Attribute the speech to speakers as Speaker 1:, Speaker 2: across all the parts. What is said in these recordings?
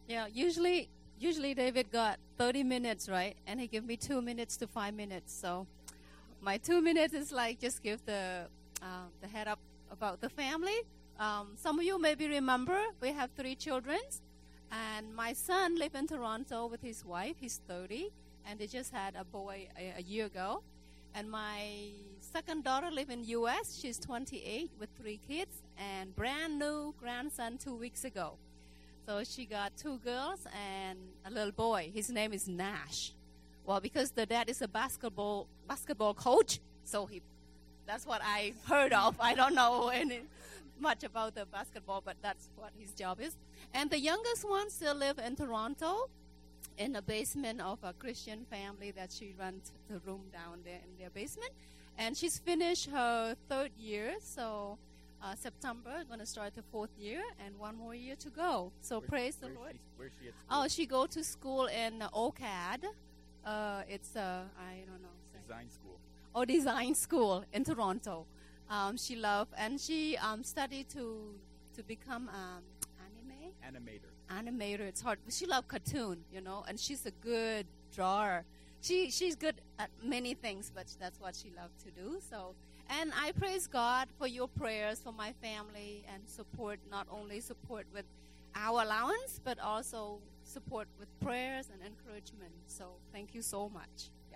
Speaker 1: Yeah, usually David got 30 minutes, right? And he gave me 2 minutes to 5 minutes. So my 2 minutes is like just give the head up about the family. Some of you maybe remember we have 3 children, and my son live in Toronto with his wife. He's 30, and they just had a boy a year ago. And my second daughter live in U.S. She's 28 with 3 kids and brand new grandson 2 weeks ago. So she got 2 girls and a little boy. His name is Nash. Well, because the dad is a basketball coach, so that's what I heard of. I don't know much about the basketball, but that's what his job is. And the youngest one still live in Toronto, in the basement of a Christian family that she rents the room down there in their basement. And she's finished her 3rd year, so September going to start the 4th year, and 1 more year to go. So praise the Lord.
Speaker 2: Where's she at school?
Speaker 1: Oh, she go to school in OCAD. It's I don't know.
Speaker 2: Design school.
Speaker 1: Oh, design school in Toronto. She loved, and she studied to become animator. It's hard. She loved cartoon, and she's a good drawer. She's good at many things, but that's what she loved to do. So, and I praise God for your prayers for my family and support, not only support with our allowance, but also support with prayers and encouragement. So thank you so much. Yeah.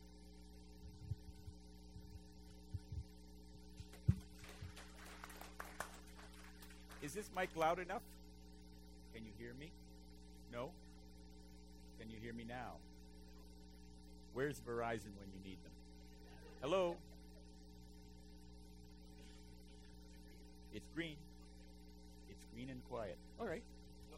Speaker 2: Is this mic loud enough? Can you hear me? No? Can you hear me now? Where's Verizon when you need them? Hello? It's green. It's green and quiet. All right.
Speaker 3: No.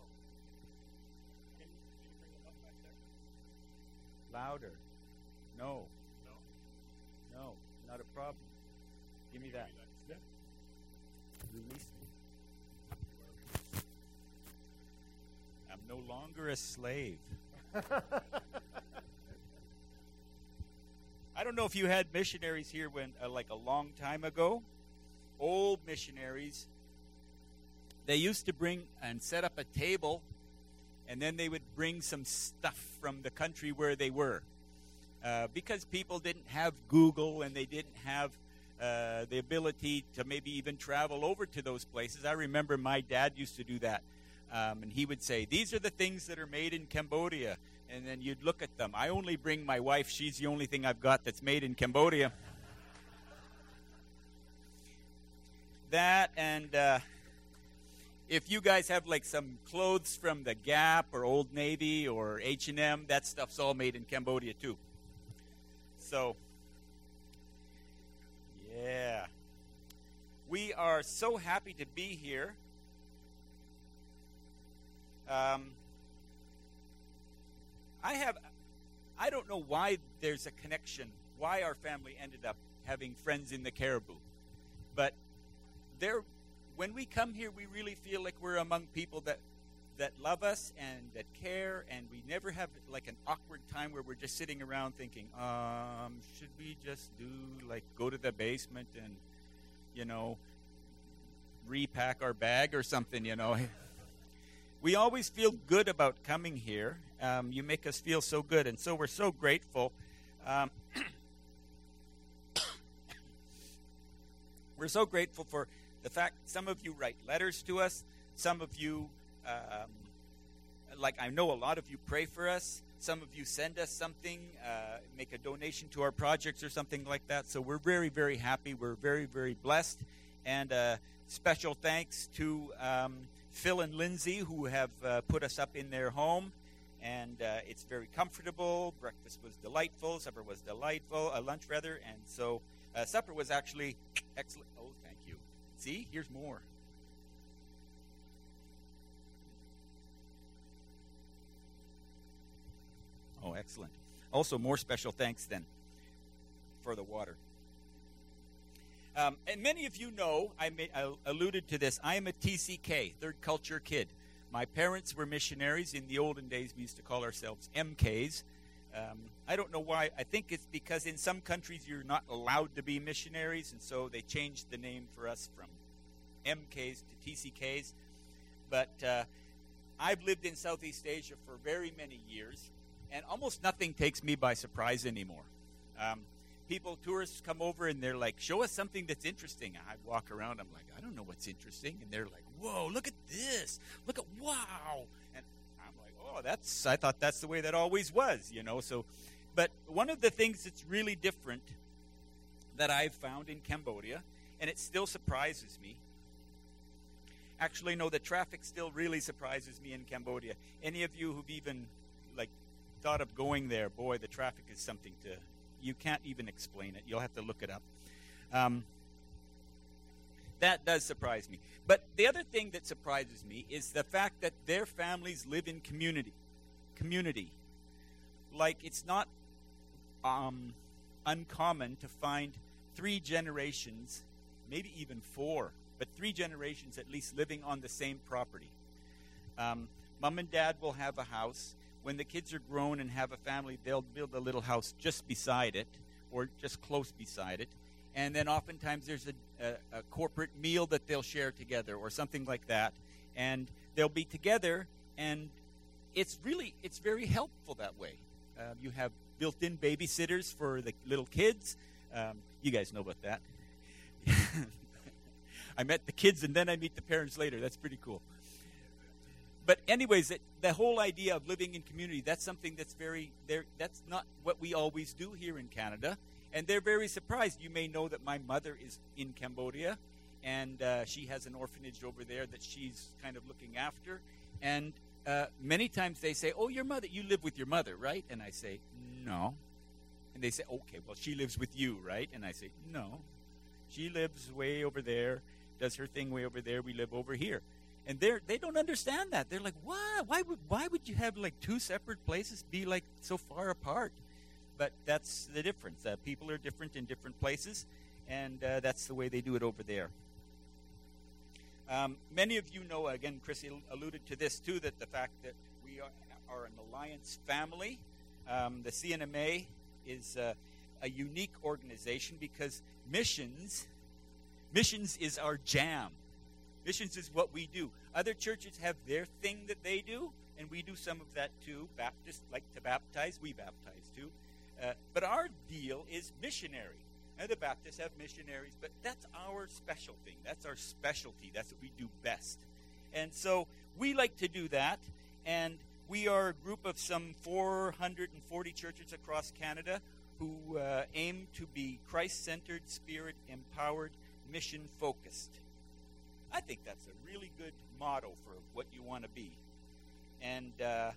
Speaker 3: Can you bring them up back there?
Speaker 2: Louder. No.
Speaker 3: No.
Speaker 2: No. Not a problem. Give me that.
Speaker 3: Yeah.
Speaker 2: Release me. I'm no longer a slave. I don't know if you had missionaries here when, like a long time ago. Old missionaries. They used to bring and set up a table, and then they would bring some stuff from the country where they were. Because people didn't have Google and they didn't have the ability to maybe even travel over to those places. I remember my dad used to do that. And he would say, these are the things that are made in Cambodia. And then you'd look at them. I only bring my wife. She's the only thing I've got that's made in Cambodia. That, and if you guys have like some clothes from the Gap or Old Navy or H&M, that stuff's all made in Cambodia too. So, yeah. We are so happy to be here. I don't know why there's a connection, why our family ended up having friends in the Caribou. But when we come here, we really feel like we're among people that love us and that care, and we never have like an awkward time where we're just sitting around thinking, should we just go to the basement and, repack our bag or something, We always feel good about coming here. You make us feel so good, and so we're so grateful. We're so grateful for the fact some of you write letters to us. Some of you, I know a lot of you pray for us. Some of you send us something, make a donation to our projects or something like that. So we're very, very happy. We're very, very blessed. And special thanks to Phil and Lindsay, who have put us up in their home. And it's very comfortable. Breakfast was delightful. Supper was delightful. Lunch, rather. And so supper was actually excellent. Oh, thank you. See, here's more. Oh, excellent. Also, more special thanks then for the water. And many of you know, I alluded to this, I am a TCK, Third Culture kid. My parents were missionaries. In the olden days, we used to call ourselves MKs. I don't know why. I think it's because in some countries you're not allowed to be missionaries, and so they changed the name for us from MKs to TCKs. But I've lived in Southeast Asia for very many years, and almost nothing takes me by surprise anymore. Tourists come over and they're like, show us something that's interesting. I walk around, I'm like, I don't know what's interesting. And they're like, whoa, look at this. Look at, wow. And I'm like, oh, I thought that's the way that always was, So, but one of the things that's really different that I've found in Cambodia, and it still surprises me. Actually, no, the traffic still really surprises me in Cambodia. Any of you who've even, thought of going there, boy, the traffic is something you can't even explain it. You'll have to look it up. That does surprise me. But the other thing that surprises me is the fact that their families live in community. It's not uncommon to find 3 generations, maybe even 4, but 3 generations at least living on the same property. Mom and dad will have a house. When the kids are grown and have a family, they'll build a little house just beside it or just close beside it. And then oftentimes there's a corporate meal that they'll share together or something like that. And they'll be together, and it's very helpful that way. You have built-in babysitters for the little kids. You guys know about that. I met the kids and then I meet the parents later. That's pretty cool. But anyways, the whole idea of living in community, that's something that's that's not what we always do here in Canada. And they're very surprised. You may know that my mother is in Cambodia, and she has an orphanage over there that she's kind of looking after. And many times they say, oh, you live with your mother, right? And I say, no. And they say, okay, well, she lives with you, right? And I say, no. She lives way over there, does her thing way over there. We live over here. And they don't understand that. They're like, what? Why would you have 2 separate places be so far apart? But that's the difference. People are different in different places, and that's the way they do it over there. Many of you know, again, Chris alluded to this too, that the fact that we are an alliance family. The CNMA is a unique organization because missions is our jam. Missions is what we do. Other churches have their thing that they do, and we do some of that too. Baptists like to baptize. We baptize too. But our deal is missionary. Now, the Baptists have missionaries, but that's our special thing. That's our specialty. That's what we do best. And so we like to do that, and we are a group of some 440 churches across Canada who aim to be Christ-centered, Spirit-empowered, mission-focused. I think that's a really good motto for what you want to be. And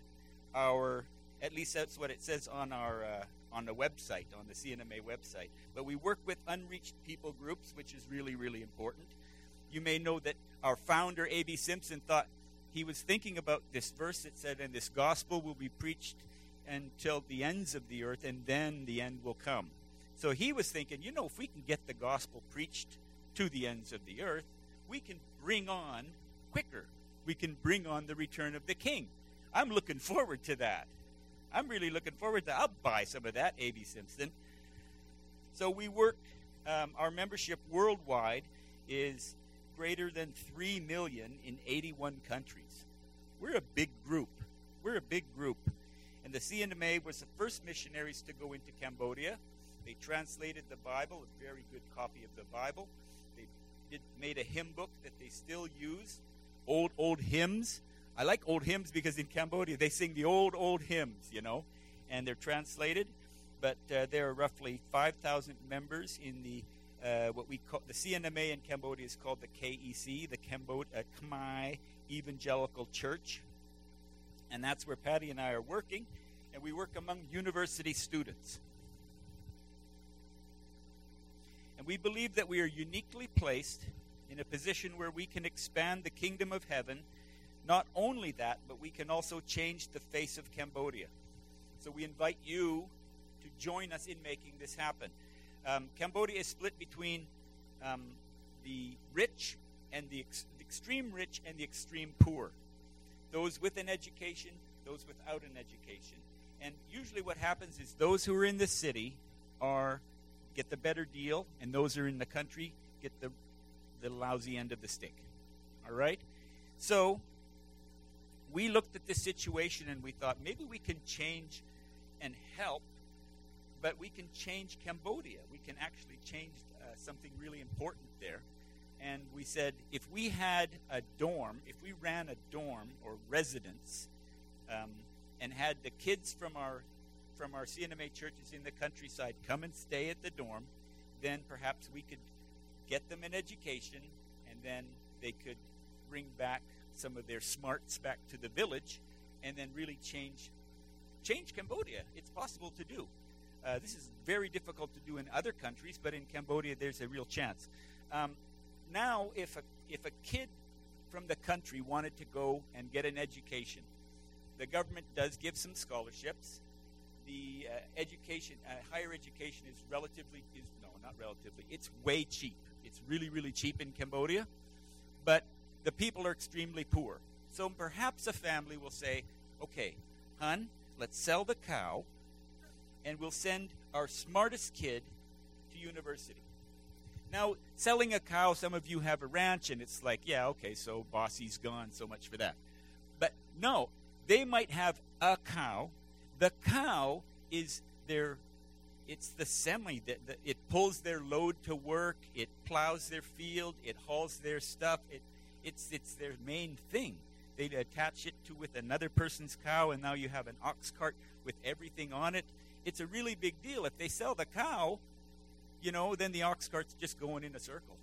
Speaker 2: at least that's what it says on the website, on the CNMA website. But we work with unreached people groups, which is really, really important. You may know that our founder, A.B. Simpson, thought he was thinking about this verse that said, and this gospel will be preached until the ends of the earth, and then the end will come. So he was thinking, if we can get the gospel preached to the ends of the earth, we can bring on quicker. We can bring on the return of the King. I'm looking forward to that. I'm really looking forward to that. I'll buy some of that, A.B. Simpson. So we work, our membership worldwide is greater than 3 million in 81 countries. We're a big group. And the CNMA was the first missionaries to go into Cambodia. They translated the Bible, a very good copy of the Bible. They made a hymn book that they still use, old hymns. I like old hymns because in Cambodia they sing the old hymns, and they're translated. But there are roughly 5,000 members in the what we call the CNMA in Cambodia is called the KEC, the Khmer Evangelical Church, and that's where Patty and I are working, and we work among university students. And we believe that we are uniquely placed in a position where we can expand the kingdom of heaven. Not only that, but we can also change the face of Cambodia. So we invite you to join us in making this happen. Cambodia is split between the rich and the extreme rich and the extreme poor. Those with an education, those without an education. And usually what happens is those who are in the city get the better deal, and those who are in the country get the lousy end of the stick. All right? So we looked at this situation and we thought maybe we can change and help, but we can change Cambodia. We can actually change something really important there. And we said, if we had a dorm, if we ran a dorm or residence, and had the kids from our CNMA churches in the countryside come and stay at the dorm, then perhaps we could get them an education, and then they could bring back some of their smarts back to the village, and then really change Cambodia. It's possible to do. This is very difficult to do in other countries, but in Cambodia there's a real chance. Now, if a kid from the country wanted to go and get an education, the government does give some scholarships. The higher education it's way cheap. It's really, really cheap in Cambodia, but the people are extremely poor. So perhaps a family will say, okay, hon, let's sell the cow, and we'll send our smartest kid to university. Now, selling a cow, some of you have a ranch, and it's like, yeah, okay, so Bossy's gone, so much for that. But no, they might have a cow. The cow is it's the semi. It pulls their load to work. It plows their field. It hauls their stuff. It's their main thing. They attach it with another person's cow, and now you have an ox cart with everything on it. It's a really big deal. If they sell the cow, then the ox cart's just going in a circle.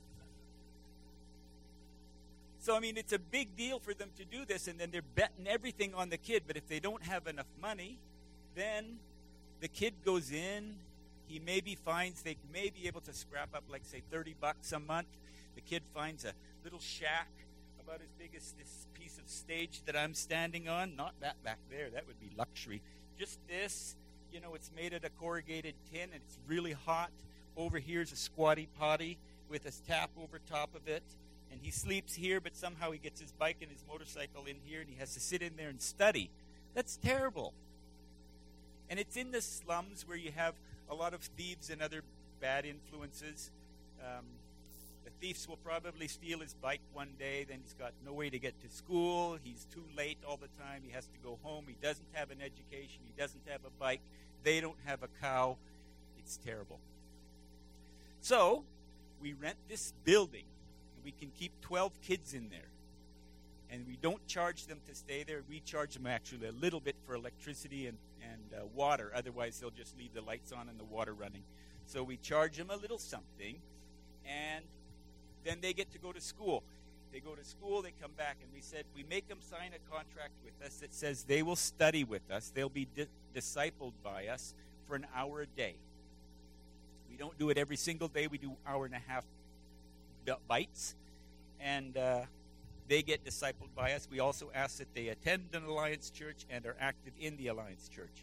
Speaker 2: So, I mean, it's a big deal for them to do this, and then they're betting everything on the kid. But if they don't have enough money, then the kid goes in. He maybe finds they may be able to scrap up, like, say, $30 a month. The kid finds a little shack about as big as this piece of stage that I'm standing on. Not that back there. That would be luxury. Just this. It's made out of corrugated tin, and it's really hot. Over here is a squatty potty with a tap over top of it. And he sleeps here, but somehow he gets his bike and his motorcycle in here, and he has to sit in there and study. That's terrible. And it's in the slums where you have a lot of thieves and other bad influences. The thieves will probably steal his bike one day, then he's got no way to get to school. He's too late all the time. He has to go home. He doesn't have an education. He doesn't have a bike. They don't have a cow. It's terrible. So we rent this building. We can keep 12 kids in there. And we don't charge them to stay there. We charge them actually a little bit for electricity and water. Otherwise, they'll just leave the lights on and the water running. So we charge them a little something, and then they get to go to school. They go to school, they come back, and we said we make them sign a contract with us that says they will study with us. They'll be discipled by us for an hour a day. We don't do it every single day. We do hour and a half bites, and they get discipled by us. We also ask that they attend an Alliance Church and are active in the Alliance Church.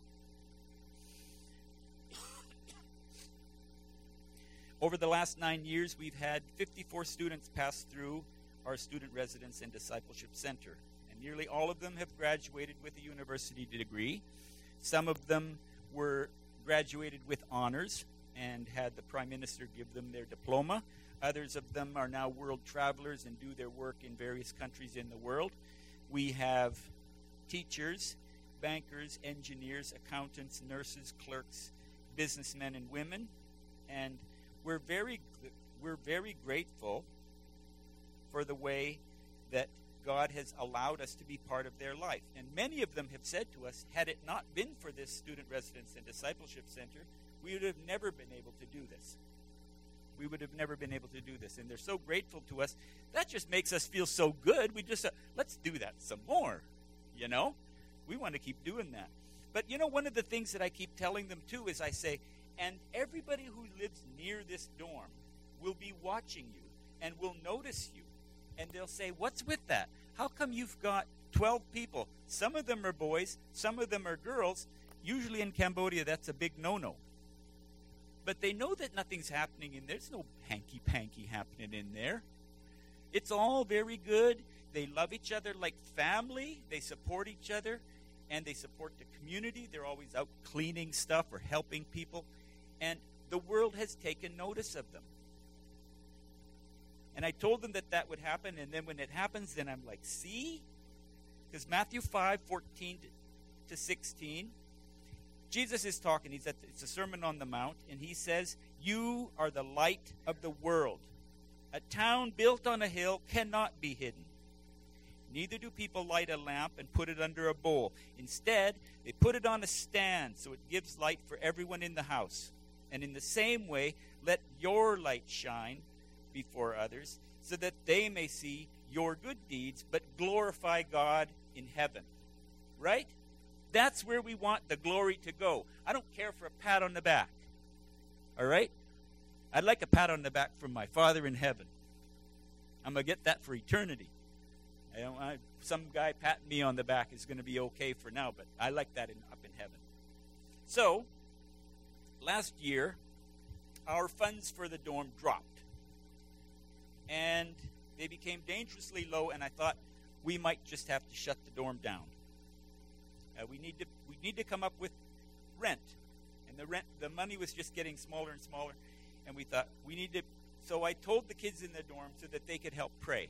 Speaker 2: Over the last 9 years, we've had 54 students pass through our Student Residence and Discipleship Center, and nearly all of them have graduated with a university degree. Some of them were graduated with honors and had the Prime Minister give them their diploma. Others of them are now world travelers and do their work in various countries in the world. We have teachers, bankers, engineers, accountants, nurses, clerks, businessmen and women, and we're very grateful for the way that God has allowed us to be part of their life. And many of them have said to us, had it not been for this Student Residence and Discipleship Center, we would have never been able to do this. We would have never been able to do this. And they're so grateful to us. That just makes us feel so good. We just, let's do that some more, We want to keep doing that. But, one of the things that I keep telling them, too, is I say, and everybody who lives near this dorm will be watching you and will notice you. And they'll say, what's with that? How come you've got 12 people? Some of them are boys, some of them are girls. Usually in Cambodia, that's a big no-no. But they know that nothing's happening in there. There's no hanky-panky happening in there. It's all very good. They love each other like family. They support each other, and they support the community. They're always out cleaning stuff or helping people. And the world has taken notice of them. And I told them that would happen, and then when it happens, then I'm like, see? Because Matthew 5:14 to 16, Jesus is talking. It's a Sermon on the Mount, and he says, "You are the light of the world. A town built on a hill cannot be hidden. Neither do people light a lamp and put it under a bowl. Instead, they put it on a stand so it gives light for everyone in the house. And in the same way, let your light shine before others, so that they may see your good deeds, but glorify God in heaven." Right? That's where we want the glory to go. I don't care for a pat on the back. All right? I'd like a pat on the back from my Father in heaven. I'm going to get that for eternity. Some guy patting me on the back is going to be okay for now, but I like that up in heaven. So, last year, our funds for the dorm dropped. And they became dangerously low, and I thought we might just have to shut the dorm down. We need to come up with rent. And the money was just getting smaller and smaller. And we thought, so I told the kids in the dorm so that they could help pray.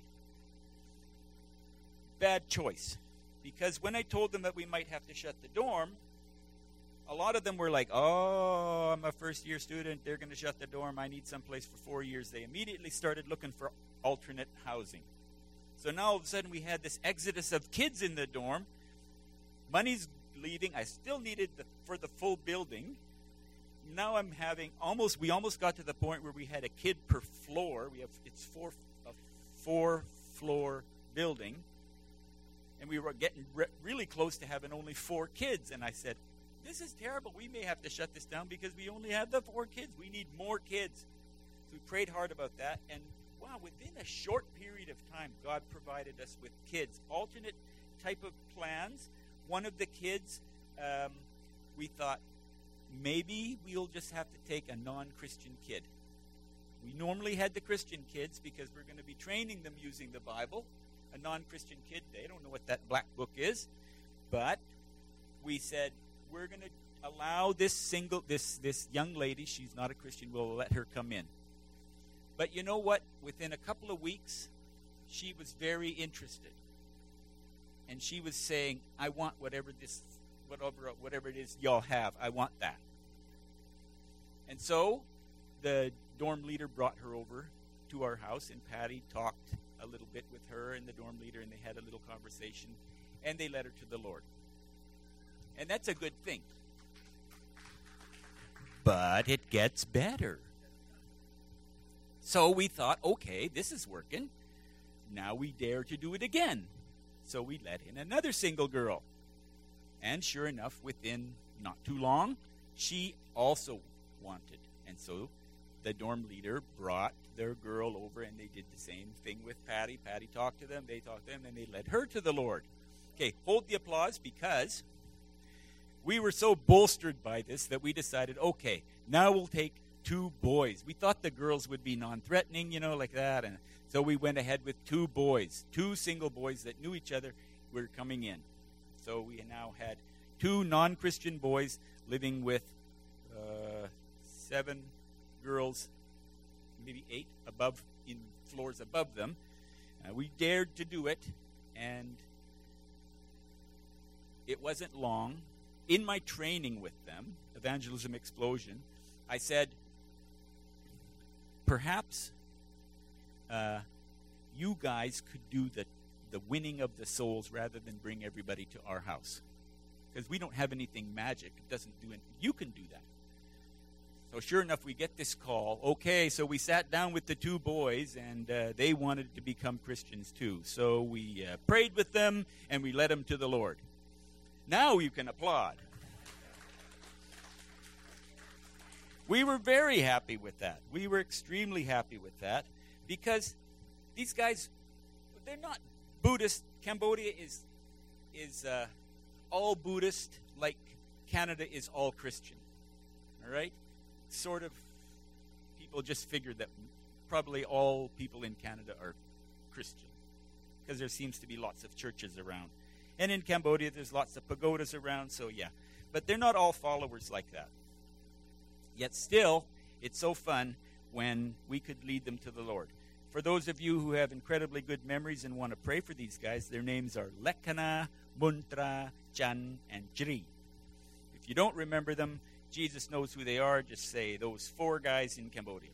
Speaker 2: Bad choice. Because when I told them that we might have to shut the dorm, a lot of them were like, "Oh, I'm a first-year student. They're going to shut the dorm. I need someplace for 4 years." They immediately started looking for alternate housing. So now all of a sudden we had this exodus of kids in the dorm. Money's leaving. I still needed for the full building. Now I'm having we almost got to the point where we had a kid per floor. It's a 4-floor building. And we were getting really close to having only 4 kids. And I said, "This is terrible. We may have to shut this down because we only have the 4 kids. We need more kids." So we prayed hard about that. And wow, within a short period of time, God provided us with kids. Alternate type of plans. One of the kids, we thought, maybe we'll just have to take a non-Christian kid. We normally had the Christian kids because we're going to be training them using the Bible. A non-Christian kid, they don't know what that black book is. But we said, we're going to allow this young lady, she's not a Christian, we'll let her come in. But you know what? Within a couple of weeks, she was very interested. And she was saying, "I want whatever it is y'all have. I want that." And so the dorm leader brought her over to our house, and Patty talked a little bit with her and the dorm leader, and they had a little conversation, and they led her to the Lord. And that's a good thing. But it gets better. So we thought, okay, this is working. Now we dare to do it again. So we let in another single girl. And sure enough, within not too long, she also wanted. And so the dorm leader brought their girl over, and they did the same thing with Patty. Patty talked to them, they talked to them, and they led her to the Lord. Okay, hold the applause, because we were so bolstered by this that we decided, okay, now we'll take 2 boys. We thought the girls would be non-threatening, like that. And so we went ahead with 2 boys, 2 single boys that knew each other were coming in. So we now had 2 non-Christian boys living with 7 girls, maybe 8 in floors above them. We dared to do it, and it wasn't long. In my training with them, Evangelism Explosion, I said, perhaps you guys could do the winning of the souls rather than bring everybody to our house. Because we don't have anything magic. It doesn't do anything. You can do that. So sure enough, we get this call. Okay, so we sat down with the 2 boys, and they wanted to become Christians too. So we prayed with them, and we led them to the Lord. Now you can applaud. We were very happy with that. We were extremely happy with that, because these guys, they're not Buddhist. Cambodia is all Buddhist, like Canada is all Christian. All right? Sort of, people just figured that probably all people in Canada are Christian, because there seems to be lots of churches around. And in Cambodia, there's lots of pagodas around, so yeah. But they're not all followers like that. Yet still, it's so fun when we could lead them to the Lord. for those of you who have incredibly good memories and want to pray for these guys, their names are Lekana, Muntra, Chan, and Chri. If you don't remember them, Jesus knows who they are. Just say, those 4 guys in Cambodia.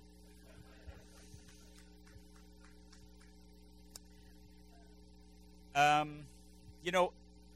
Speaker 2: You know,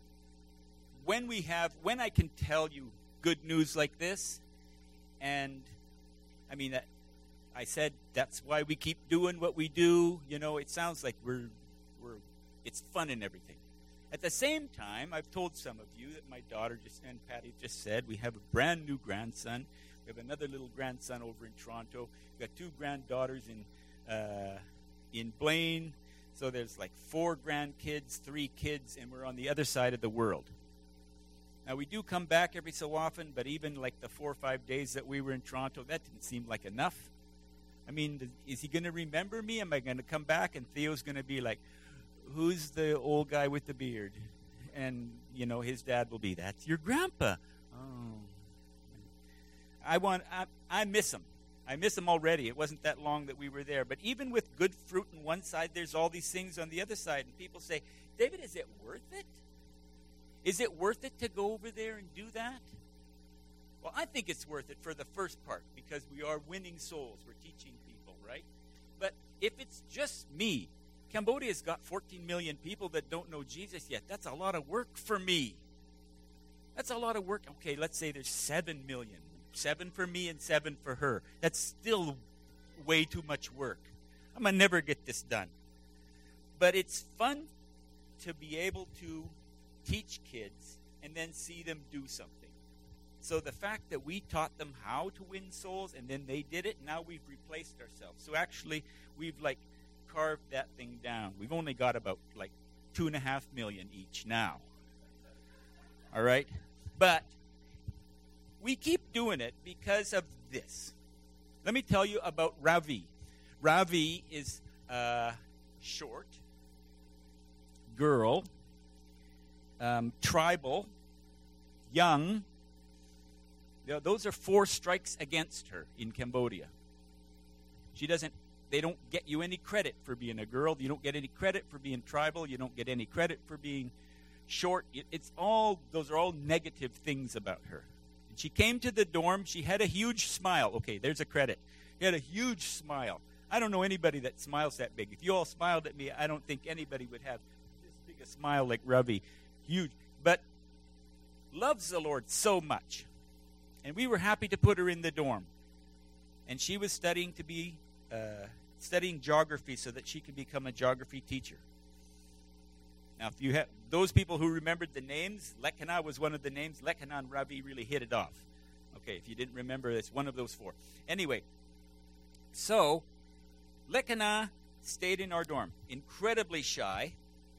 Speaker 2: when I can tell you good news like this, and I mean, I said that's why we keep doing what we do. You know, it sounds like it's fun and everything. At the same time, I've told some of you that my daughter and Patty just said we have a brand new grandson. We have another little grandson over in Toronto. We've got 2 granddaughters in Blaine. So there's like 4 grandkids, 3 kids, and we're on the other side of the world. Now, we do come back every so often, but even like the 4 or 5 days that we were in Toronto, that didn't seem like enough. I mean, is he going to remember me? Am I going to come back and Theo's going to be like, who's the old guy with the beard? And, you know, his dad will be, that's your grandpa. Oh. I miss him. I miss him already. It wasn't that long that we were there. But even with good fruit on one side, there's all these things on the other side. And people say, David, is it worth it? Is it worth it to go over there and do that? Well, I think it's worth it for the first part because we are winning souls. We're teaching people, right? But if it's just me, Cambodia's got 14 million people that don't know Jesus yet. That's a lot of work for me. That's a lot of work. Okay, let's say there's 7 million. 7 for me and 7 for her. That's still way too much work. I'm going to never get this done. But it's fun to be able to teach kids and then see them do something. So the fact that we taught them how to win souls and then they did it, now we've replaced ourselves. So actually, we've like carved that thing down. We've only got about like 2.5 million each now. All right? But we keep doing it because of this. Let me tell you about Ravi. Ravi is a short girl, tribal, young. You know, those are 4 strikes against her in Cambodia. They don't get you any credit for being a girl. You don't get any credit for being tribal. You don't get any credit for being short. Those are all negative things about her. And she came to the dorm. She had a huge smile. Okay, there's a credit. She had a huge smile. I don't know anybody that smiles that big. If you all smiled at me, I don't think anybody would have this big a smile like Ravi. Huge. But loves the Lord so much. And we were happy to put her in the dorm. And she was studying geography so that she could become a geography teacher. Now, if you have those people who remembered the names, Lekana was one of the names. Lekana and Ravi really hit it off. Okay, if you didn't remember, it's one of those 4. Anyway, so Lekana stayed in our dorm. Incredibly shy.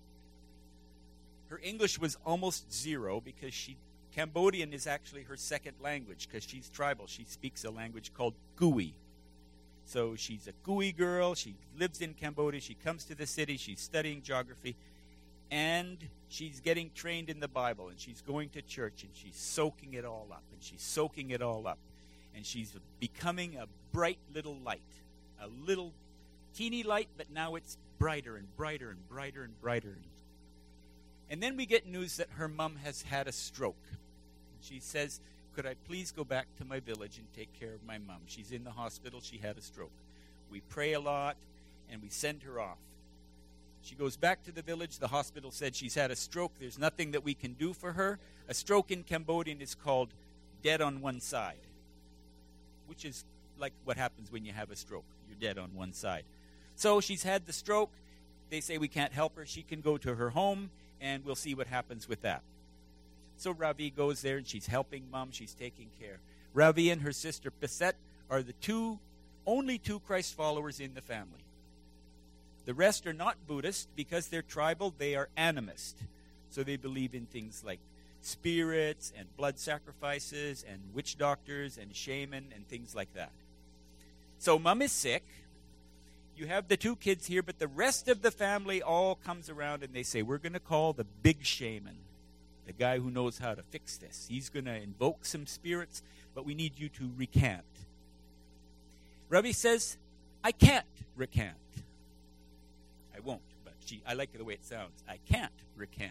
Speaker 2: Her English was almost 0 because Cambodian is actually her second language because she's tribal. She speaks a language called Gui. So she's a Gui girl. She lives in Cambodia. She comes to the city. She's studying geography. And she's getting trained in the Bible. And she's going to church. And she's soaking it all up. And she's soaking it all up. And she's becoming a bright little light. A little teeny light, but now it's brighter and brighter and brighter and brighter. And then we get news that her mom has had a stroke. She says, could I please go back to my village and take care of my mom? She's in the hospital. She had a stroke. We pray a lot, and we send her off. She goes back to the village. The hospital said she's had a stroke. There's nothing that we can do for her. A stroke in Cambodian is called dead on one side, which is like what happens when you have a stroke. You're dead on one side. So she's had the stroke. They say we can't help her. She can go to her home, and we'll see what happens with that. So Ravi goes there, and she's helping Mom. She's taking care. Ravi and her sister Piset are the only two Christ followers in the family. The rest are not Buddhist because they're tribal. They are animist. So they believe in things like spirits and blood sacrifices and witch doctors and shaman and things like that. So Mom is sick. You have the 2 kids here, but the rest of the family all comes around and they say, we're going to call the big shaman, the guy who knows how to fix this. He's going to invoke some spirits, but we need you to recant. Ravi says, I can't recant. won't, but I like the way it sounds. I can't recant.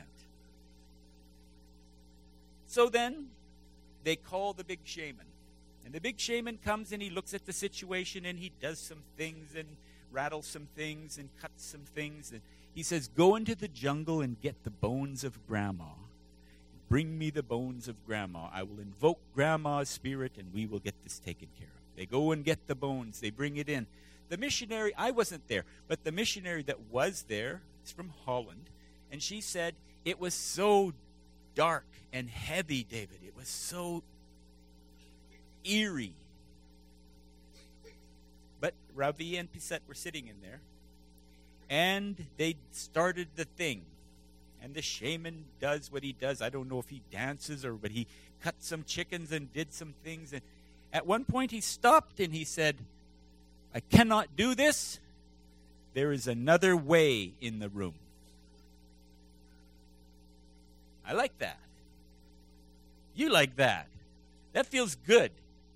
Speaker 2: So then they call the big shaman. And the big shaman comes and he looks at the situation and he does some things and rattles some things and cuts some things. And he says, go into the jungle and get the bones of Grandma. Bring me the bones of Grandma. I will invoke Grandma's spirit and we will get this taken care of. They go and get the bones. They bring it in. The missionary, I wasn't there, but the missionary that was there is from Holland. And she said, it was so dark and heavy, David. It was so eerie. But Ravi and Pisette were sitting in there, and they started the thing. And the shaman does what he does. I don't know if he dances but he cut some chickens and did some things. And at one point he stopped and he said, I cannot do this. There is another way in the room. I like that. You like that. That feels good.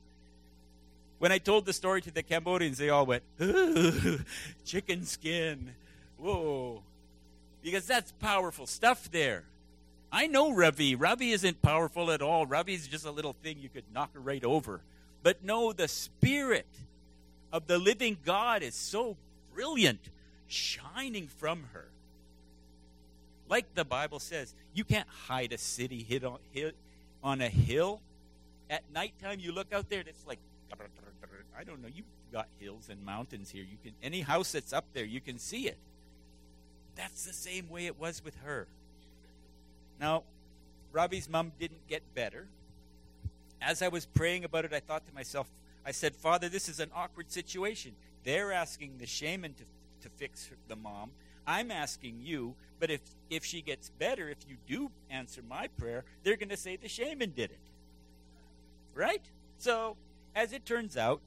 Speaker 2: When I told the story to the Cambodians, they all went, ooh, chicken skin. Whoa. Because that's powerful stuff there. I know Ravi. Ravi isn't powerful at all. Ravi is just a little thing you could knock her right over. But no, the Spirit of the living God is so brilliant, shining from her. Like the Bible says, you can't hide a city hid on a hill. At nighttime, you look out there, and it's like, I don't know, you've got hills and mountains here. You can any house that's up there, you can see it. That's the same way it was with her. Now, Ravi's mom didn't get better. As I was praying about it, I thought to myself, I said, Father, this is an awkward situation. They're asking the shaman to fix the mom. I'm asking you, but if she gets better, if you do answer my prayer, they're going to say the shaman did it. Right? So, as it turns out,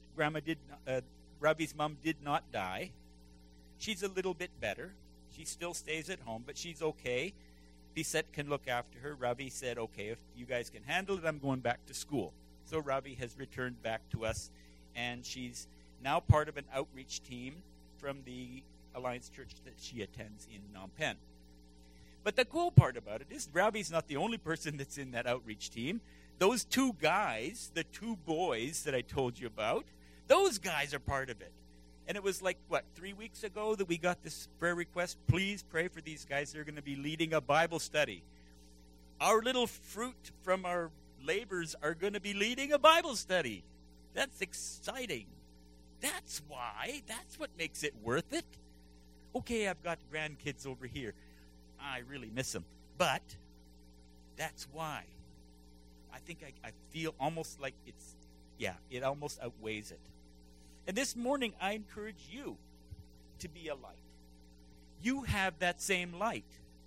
Speaker 2: Ravi's mom did not die. She's a little bit better. She still stays at home, but she's okay. Pisette can look after her. Ravi said, okay, if you guys can handle it, I'm going back to school. So Ravi has returned back to us, and she's now part of an outreach team from the Alliance Church that she attends in Phnom Penh. But the cool part about it is Ravi's not the only person that's in that outreach team. Those two guys, the two boys that I told you about, those guys are part of it. And it was like, 3 weeks ago that we got this prayer request? Please pray for these guys. They're going to be leading a Bible study. Our little fruit from our labors are going to be leading a Bible study. That's exciting. That's why. That's what makes it worth it. Okay, I've got grandkids over here. I really miss them. But that's why. I think I feel almost like it almost outweighs it. And this morning, I encourage you to be a light. You have that same light.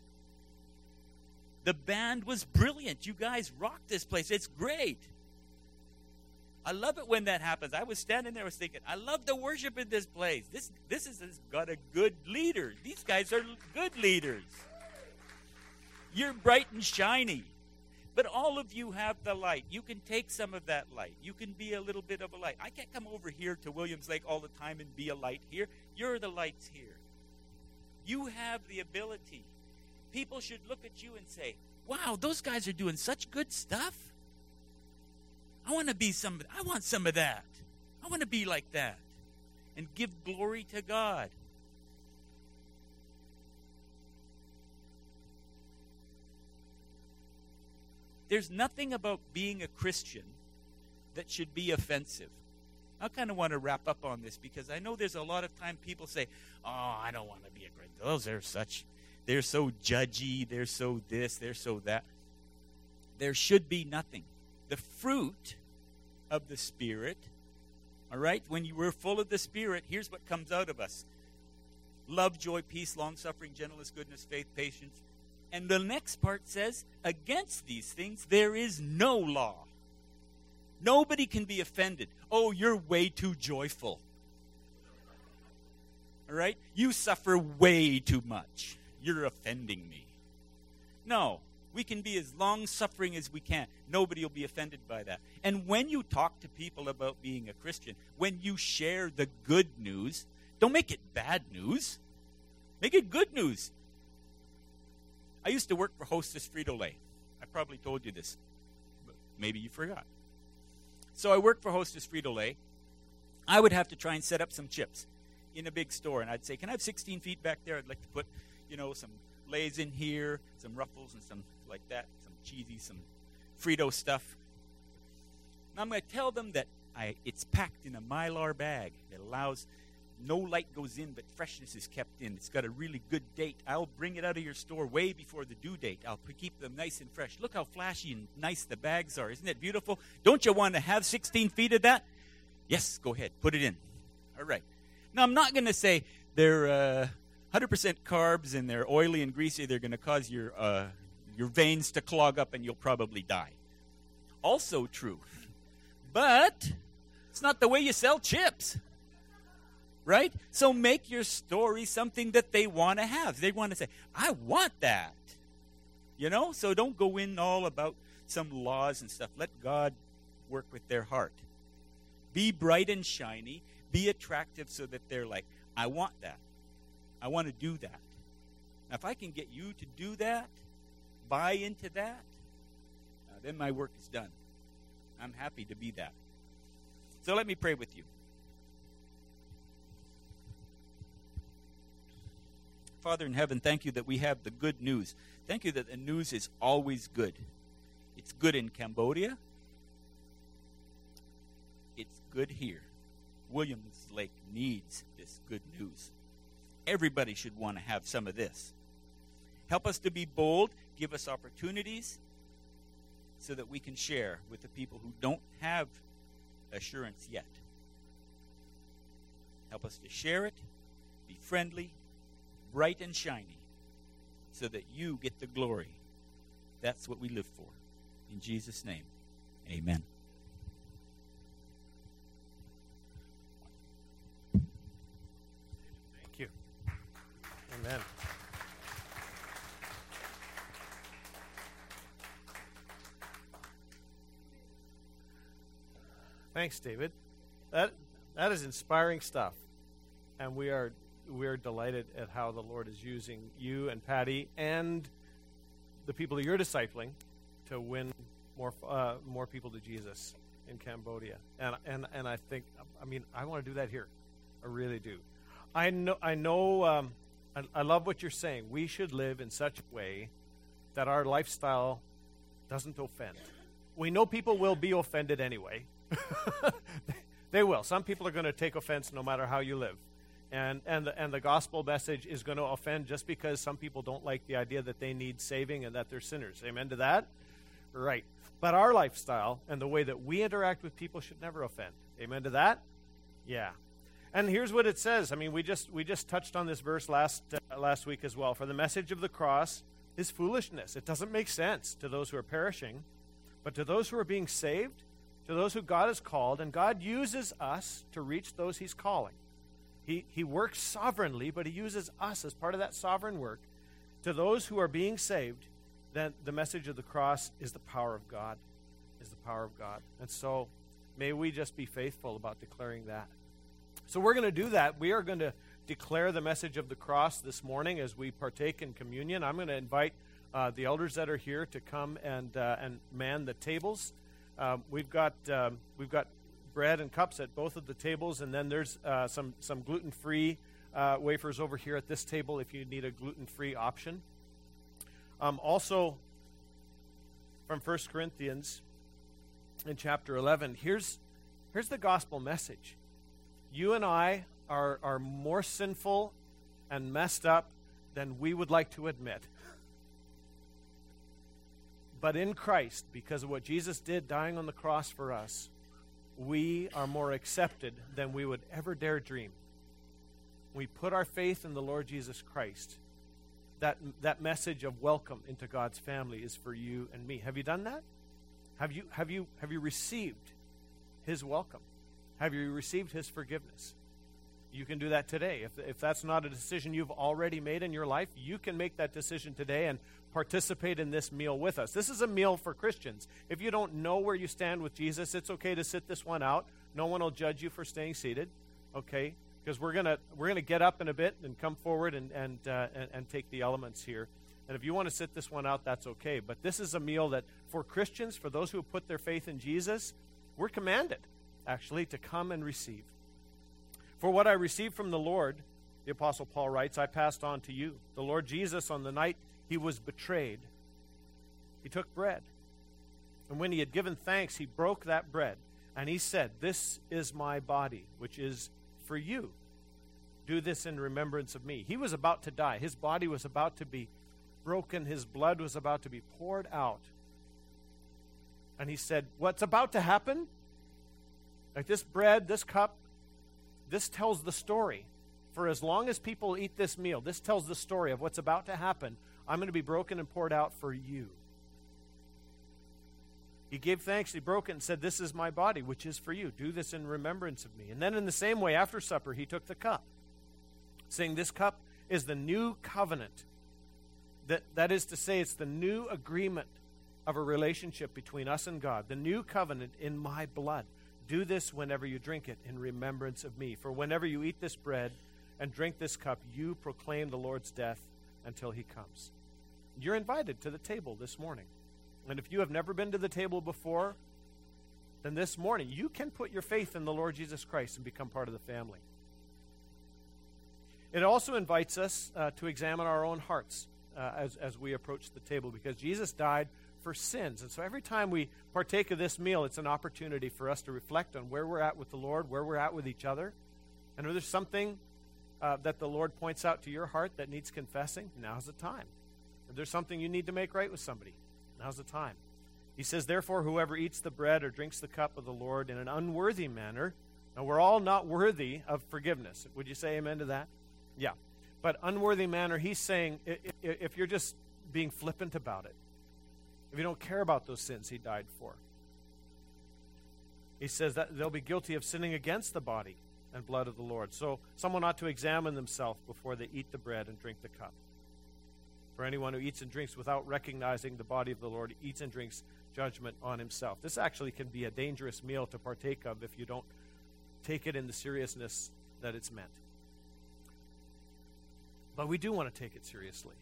Speaker 2: The band was brilliant. You guys rocked this place. It's great. I love it when that happens. I was standing there, I was thinking, I love the worship in this place. This has got a good leader. These guys are good leaders. You're bright and shiny. But all of you have the light. You can take some of that light. You can be a little bit of a light. I can't come over here to Williams Lake all the time and be a light here. You're the lights here. You have the ability. People should look at you and say, wow, those guys are doing such good stuff. I want some of that. I want to be like that. And give glory to God. There's nothing about being a Christian that should be offensive. I kind of want to wrap up on this because I know there's a lot of time people say, oh, I don't want to be a Christian. They're so judgy, they're so this, they're so that. There should be nothing. The fruit of the Spirit, all right, when you were full of the Spirit, here's what comes out of us. Love, joy, peace, long-suffering, gentleness, goodness, faith, patience. And the next part says, against these things there is no law. Nobody can be offended. Oh, you're way too joyful. All right? You suffer way too much. You're offending me. No, we can be as long-suffering as we can. Nobody will be offended by that. And when you talk to people about being a Christian, when you share the good news, don't make it bad news. Make it good news. I used to work for Hostess Frito-Lay. I probably told you this, but maybe you forgot. So I worked for Hostess Frito-Lay. I would have to try and set up some chips in a big store, and I'd say, can I have 16 feet back there? I'd like to put, some Lays in here, some Ruffles and some like that, some cheesy, some Frito stuff. And I'm going to tell them that it's packed in a Mylar bag that allows no light goes in, but freshness is kept in. It's got a really good date. I'll bring it out of your store way before the due date. I'll keep them nice and fresh. Look how flashy and nice the bags are. Isn't it beautiful? Don't you want to have 16 feet of that? Yes, go ahead. Put it in. All right. Now, I'm not going to say they're 100% carbs and they're oily and greasy. They're going to cause your veins to clog up and you'll probably die. Also true. But it's not the way you sell chips. Right? So make your story something that they want to have. They want to say, I want that. So don't go in all about some laws and stuff. Let God work with their heart. Be bright and shiny. Be attractive so that they're like, I want that. I want to do that. Now, if I can get you to do that, buy into that, then my work is done. I'm happy to be that. So let me pray with you. Father in heaven, thank you that we have the good news. Thank you that the news is always good. It's good in Cambodia. It's good here. Williams Lake needs this good news. Everybody should want to have some of this. Help us to be bold. Give us opportunities so that we can share with the people who don't have assurance yet. Help us to share it, be friendly, bright and shiny, so that you get the glory. That's what we live for. In Jesus' name, amen.
Speaker 4: Thank you. Amen. Thanks, David. That is inspiring stuff, and we are delighted at how the Lord is using you and Patty and the people that you're discipling to win more people to Jesus in Cambodia. And I think, I want to do that here. I really do. I know. I love what you're saying. We should live in such a way that our lifestyle doesn't offend. We know people will be offended anyway. They will. Some people are going to take offense no matter how you live. And the gospel message is going to offend just because some people don't like the idea that they need saving and that they're sinners. Amen to that? Right. But our lifestyle and the way that we interact with people should never offend. Amen to that? Yeah. And here's what it says. We just touched on this verse last week as well. For the message of the cross is foolishness. It doesn't make sense to those who are perishing, but to those who are being saved, to those who God has called, and God uses us to reach those he's calling. He works sovereignly, but he uses us as part of that sovereign work. To those who are being saved, then the message of the cross is the power of God. Is the power of God. And so may we just be faithful about declaring that. So we're going to do that. We are going to declare the message of the cross this morning as we partake in communion. I'm going to invite the elders that are here to come and man the tables. We've got bread and cups at both of the tables, and then there's some gluten-free wafers over here at this table if you need a gluten-free option. Also, from 1 Corinthians in chapter 11, here's the gospel message. You and I are more sinful and messed up than we would like to admit. But in Christ, because of what Jesus did dying on the cross for us, we are more accepted than we would ever dare dream. We put our faith in the Lord Jesus Christ. That message of welcome into God's family is for you and me. Have you done that? Have you received his welcome? Have you received his forgiveness? You can do that today. If that's not a decision you've already made in your life, you can make that decision today and participate in this meal with us. This is a meal for Christians. If you don't know where you stand with Jesus, it's okay to sit this one out. No one will judge you for staying seated, okay? because we're gonna get up in a bit and come forward and take the elements here. And if you want to sit this one out, that's okay. But this is a meal that for Christians, for those who have put their faith in Jesus, we're commanded, actually, to come and receive. For what I received from the Lord, the Apostle Paul writes, I passed on to you. The Lord Jesus, on the night he was betrayed, he took bread. And when he had given thanks, he broke that bread. And he said, this is my body, which is for you. Do this in remembrance of me. He was about to die. His body was about to be broken. His blood was about to be poured out. And he said, what's about to happen? Like this bread, this cup, this tells the story. For as long as people eat this meal, this tells the story of what's about to happen. I'm going to be broken and poured out for you. He gave thanks, he broke it and said, this is my body, which is for you. Do this in remembrance of me. And then in the same way, after supper, he took the cup, saying, this cup is the new covenant. That is to say, it's the new agreement of a relationship between us and God, the new covenant in my blood. Do this whenever you drink it in remembrance of me. For whenever you eat this bread and drink this cup, you proclaim the Lord's death until he comes. You're invited to the table this morning. And if you have never been to the table before, then this morning you can put your faith in the Lord Jesus Christ and become part of the family. It also invites us to examine our own hearts as we approach the table, because Jesus died for sins. And so every time we partake of this meal, it's an opportunity for us to reflect on where we're at with the Lord, where we're at with each other. And if there's something that the Lord points out to your heart that needs confessing, now's the time. If there's something you need to make right with somebody, now's the time. He says, therefore, whoever eats the bread or drinks the cup of the Lord in an unworthy manner, now we're all not worthy of forgiveness. Would you say amen to that? Yeah. But unworthy manner, he's saying, if you're just being flippant about it, if you don't care about those sins he died for, he says that they'll be guilty of sinning against the body and blood of the Lord. So someone ought to examine themselves before they eat the bread and drink the cup. For anyone who eats and drinks without recognizing the body of the Lord eats and drinks judgment on himself. This actually can be a dangerous meal to partake of if you don't take it in the seriousness that it's meant. But we do want to take it seriously.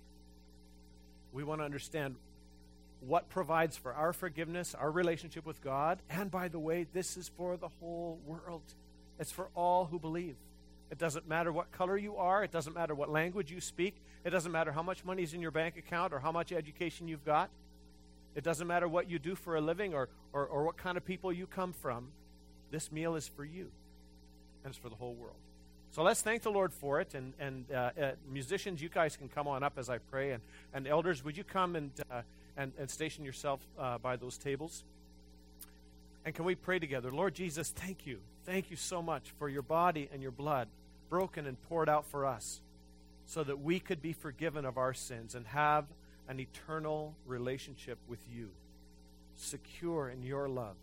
Speaker 4: We want to understand what provides for our forgiveness, our relationship with God. And by the way, this is for the whole world. It's for all who believe. It doesn't matter what color you are. It doesn't matter what language you speak. It doesn't matter how much money is in your bank account or how much education you've got. It doesn't matter what you do for a living or what kind of people you come from. This meal is for you, and it's for the whole world. So let's thank the Lord for it. And musicians, you guys can come on up as I pray. And elders, would you come and station yourself by those tables? And can we pray together? Lord Jesus, thank you. Thank you so much for your body and your blood broken and poured out for us so that we could be forgiven of our sins and have an eternal relationship with you, secure in your love.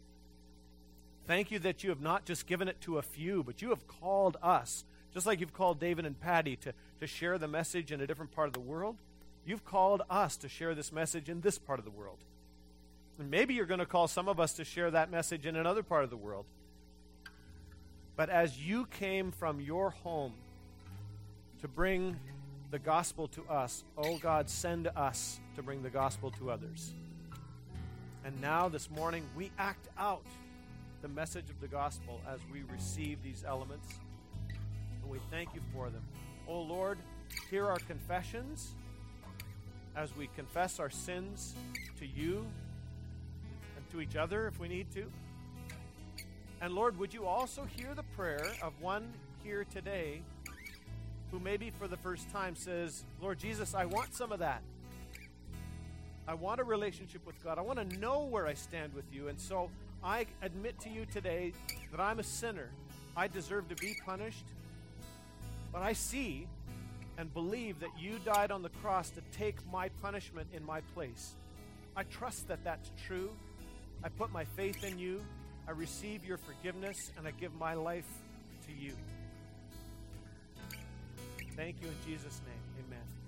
Speaker 4: Thank you that you have not just given it to a few, but you have called us, just like you've called David and Patty to share the message in a different part of the world. You've called us to share this message in this part of the world. And maybe you're going to call some of us to share that message in another part of the world. But as you came from your home to bring the gospel to us, oh God, send us to bring the gospel to others. And now this morning we act out the message of the gospel as we receive these elements. And we thank you for them. Oh Lord, hear our confessions as we confess our sins to you and to each other if we need to. And Lord, would you also hear the prayer of one here today who maybe for the first time says, Lord Jesus, I want some of that. I want a relationship with God. I want to know where I stand with you. And so I admit to you today that I'm a sinner. I deserve to be punished. But I see and believe that you died on the cross to take my punishment in my place. I trust that that's true. I put my faith in you. I receive your forgiveness, and I give my life to you. Thank you in Jesus' name. Amen.